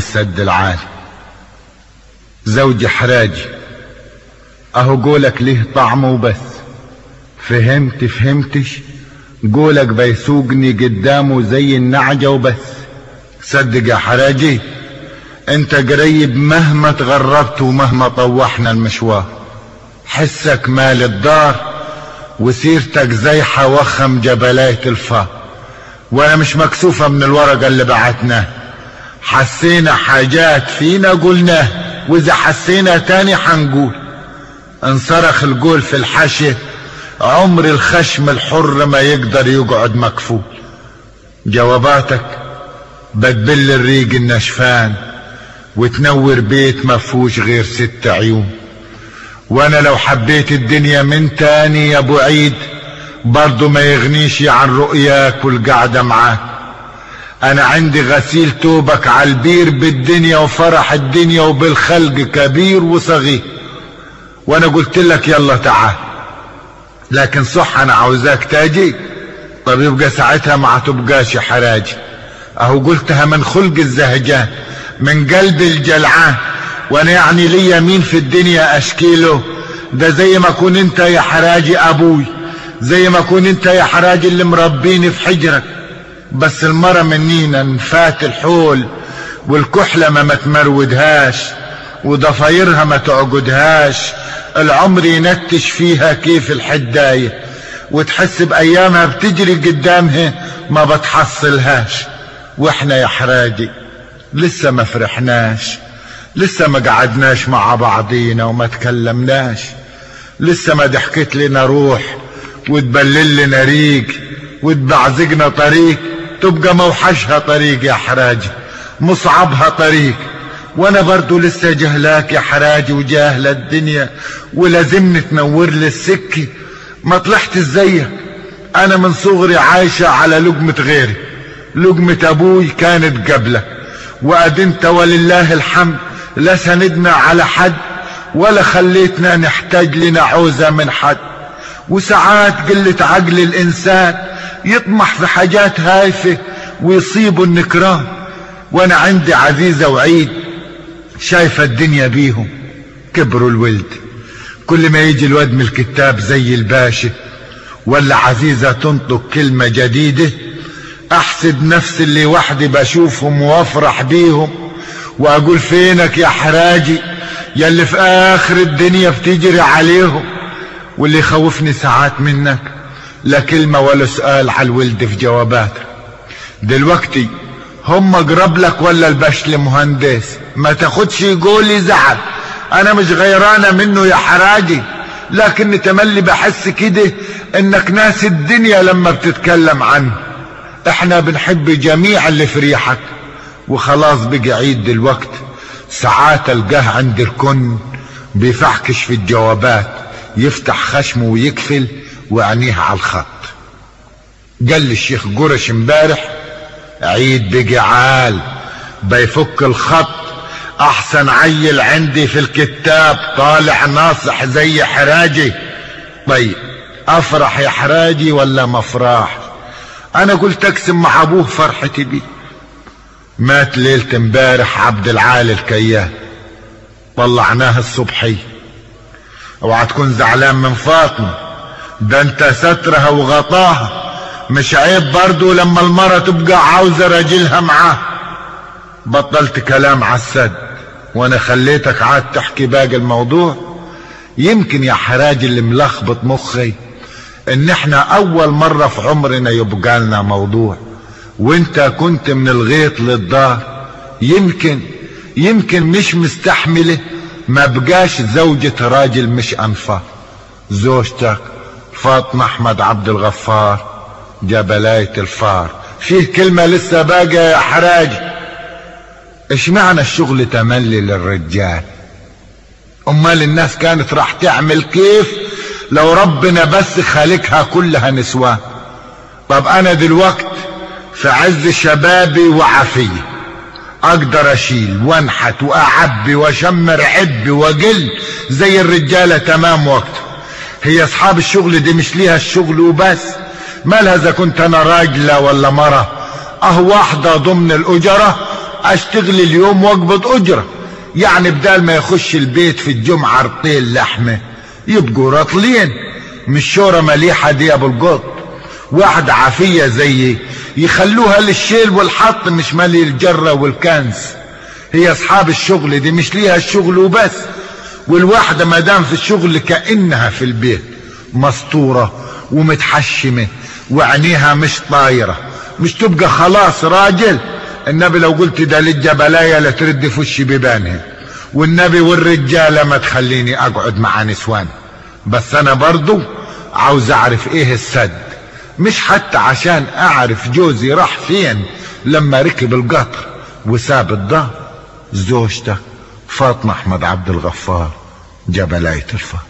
السد العالي. زوجي حراجي، اهو قولك ليه طعمه وبس. فهمتش قولك بيسوقني قدامه زي النعجة وبس. صدق يا حراجي انت قريب مهما تغربت ومهما طوحنا المشوار. حسك مال الدار وسيرتك زي حوخم جبلاية الفار. وانا مش مكسوفة من الورقة اللي بعتناه. حسينا حاجات فينا قلناه، واذا حسينا تاني حنقول. انصرخ القول في الحشي، عمر الخشم الحر ما يقدر يقعد مكفول. جواباتك بتبل الريق النشفان وتنور بيت ما فيهوش غير 6 عيون. وانا لو حبيت الدنيا من تاني يا ابو عيد برضو ما يغنيش عن رؤياك والقعدة معاك. انا عندي غسيل توبك على البير بالدنيا وفرح الدنيا وبالخلق كبير وصغير. وانا قلت لك يلا تعال، لكن صح انا عاوزاك تاجي. طب يبقى ساعتها ما تبقاش حراجي. اهو قلتها من خلق الزهجان من قلب الجلعان. وانا يعني ليا مين في الدنيا اشكيله؟ ده زي ما كون انت يا حراجي ابوي، زي ما كون انت يا حراجي اللي مربيني في حجرك. بس المرة منينا نفات الحول والكحلة ما تمرودهاش وضفايرها ما تعقدهاش. العمر ينتش فيها كيف الحداية وتحس بايامها بتجري قدامها ما بتحصلهاش. واحنا يا حراجي لسه ما فرحناش، لسه ما قعدناش مع بعضينا وما تكلمناش، لسه ما ضحكت لنا روح وتبلل لنا ريق وتبعزقنا طريق. تبقى موحشها طريق يا حراجي، مصعبها طريق. وانا برضو لسه جهلاك يا حراجي وجاهل الدنيا ولازمني تنور لي السكة. ما طلعت زيك، انا من صغري عايشة على لقمة غيري. لقمة ابوي كانت قبلك وادنت ولله الحمد لا سندنا على حد ولا خليتنا نحتاج لنا عوزة من حد. وساعات قلة عقل الانسان يطمح في حاجات هايفة ويصيبوا النكران. وانا عندي عزيزة وعيد شايفة الدنيا بيهم كبروا الولد. كل ما يجي الواد من الكتاب زي الباشا ولا عزيزة تنطق كلمة جديدة احسد نفسي اللي وحدي بشوفهم وافرح بيهم واقول فينك يا حراجي يلي في اخر الدنيا بتجري عليهم. واللي يخوفني ساعات منك لا كلمة ولا سؤال على الولد في جواباتك. دلوقتي هم اقرب لك ولا البشل مهندس؟ ما تاخدش يقولي زعل، انا مش غيرانة منه يا حراجي، لكن تملي بحس كده انك ناس الدنيا لما بتتكلم عنه. احنا بنحب جميع اللي في ريحك وخلاص بقى عيد دلوقت. ساعات القاه عند الكن بيفحكش في الجوابات، يفتح خشمه ويكفل وعينيه على الخط. قال لي الشيخ قرش امبارح عيد بقى عال بيفك الخط. احسن عيل عندي في الكتاب طالع ناصح زي حراجي. طيب افرح يا حراجي ولا مفراح؟ انا قلت اقسم مع ابوه فرحتي بيه. مات ليلة امبارح عبد العال الكيان، طلعناه الصبحي. اوعى تكون زعلان من فاطمة، ده انت سترها وغطاها. مش عيب برضو لما المرة تبقى عاوزة راجلها معاه. بطلت كلام عالسد وانا خليتك عاد تحكي باقي الموضوع. يمكن يا حراجي اللي ملخبط مخي ان احنا اول مرة في عمرنا يبقى لنا موضوع وانت كنت من الغيط للدار. يمكن مش مستحملة ما بقاش زوجة راجل مش انفار. زوجتك فاطمة احمد عبد الغفار جبلاية الفار. فيه كلمة لسه باقية يا حراجي. ايش معنى الشغل تملي للرجال؟ امال الناس كانت راح تعمل كيف لو ربنا بس خالقها كلها نسوان؟ طب انا دلوقت في عز شبابي وعافية اقدر اشيل وانحت واعبي واشمر عبي واقل زي الرجالة تمام وقته. هي اصحاب الشغل دي مش ليها الشغل وبس؟ مالها اذا كنت انا راجلة ولا مرة؟ اهو واحدة ضمن الاجرة اشتغل اليوم واقبض اجرة، يعني بدال ما يخش البيت في الجمعة رطيل لحمة يبقوا رطلين. مش شورة مليحة دي يا ابو القط. واحدة عافية زيي يخلوها للشيل والحط مش مالي الجرة والكنز. هي اصحاب الشغل دي مش ليها الشغل وبس، والواحدة مادام في الشغل كأنها في البيت مسطورة ومتحشمة وعينيها مش طايرة، مش تبقى خلاص راجل. النبي لو قلت ده للجبلاية لترد في وشي ببانها، والنبي والرجالة ما تخليني اقعد مع نسوان. بس انا برضو عاوز اعرف ايه السد، مش حتى عشان اعرف جوزي راح فين لما ركب القطر وساب الدار. زوجته فاطمة احمد عبد الغفار، جبلاية الفار.